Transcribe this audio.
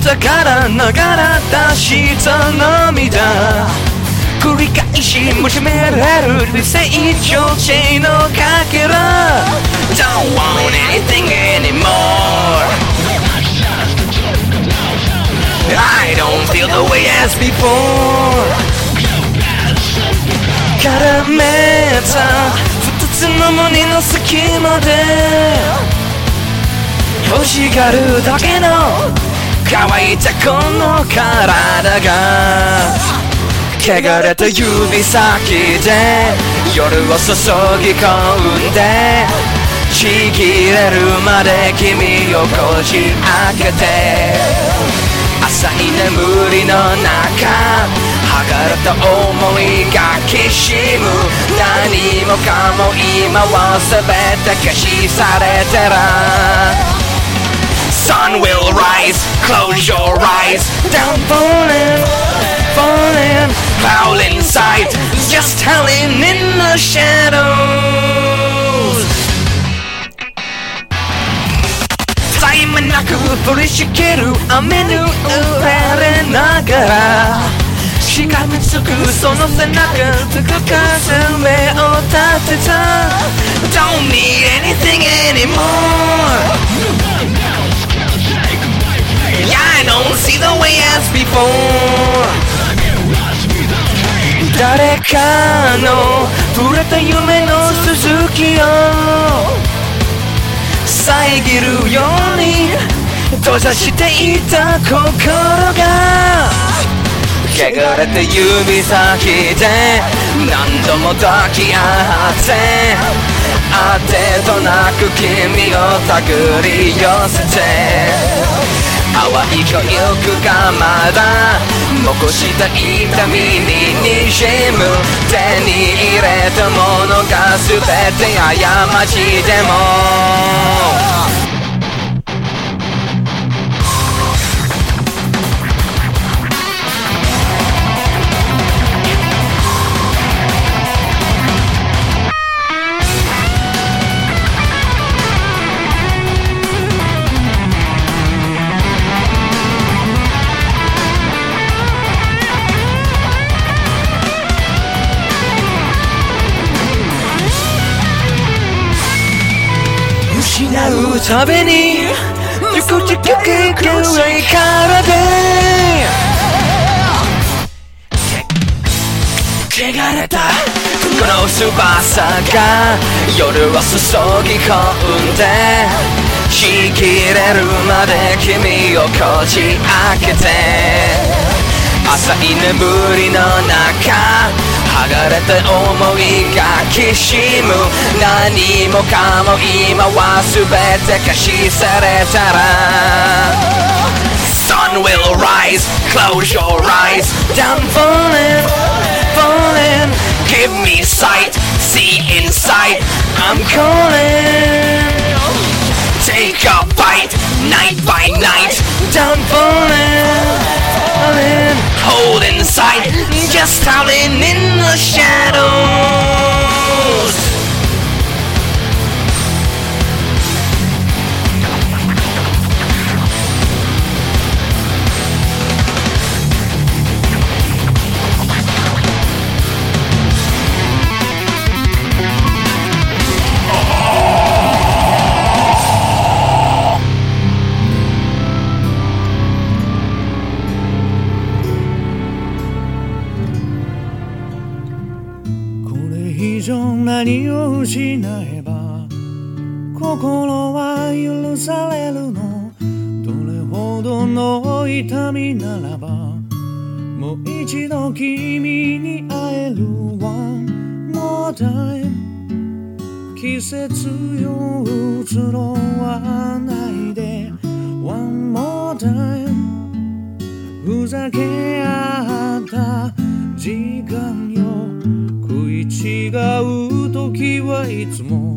たから流れ出した涙繰り返し求められる理性調整のかけら Don't want anything anymore I don't feel the way as before 絡めた二つの胸の隙間で欲しがるだけの乾いたこの体が汚れた指先で夜を注ぎ込んでちぎれるまで君をこじ開けて浅い眠りの中剥がれた想いがきしむ何もかも今は全て消し去れてらSun will rise, close your eyes Down falling, falling Howl inside, just howling in the shadows 絶え間なく降りしきる雨に打たれながらしがみつくその背中つく風目を立てた Don't need anything anymore Yeah, I don't see the way as before 誰かの触れた夢の続きを遮るように閉ざしていた心が汚れた指先で何度も抱き合ってあてとなく君を手繰り寄せて淡い記憶がまだ残した痛みに滲む手に入れたものが全て過ちでも失うたびにゆくじくけく上からで汚れたこの翼が夜を注ぎ込んでちぎれるまで君をこじ開けて浅い眠りの中剥がれた想いがきしむ何もかも今は全て消し去れたら Sun will rise, close your eyes Down falling, falling Give me sight, see inside I'm calling Take a bite, night by night Down falling, falling Hold inside, just howling in the shadows 以上何を失えば心は許されるのどれほどの痛みならばもう一度君に会える One more time 季節よ移ろわないで One more time ふざけ合った時間よ食い違う時はいつも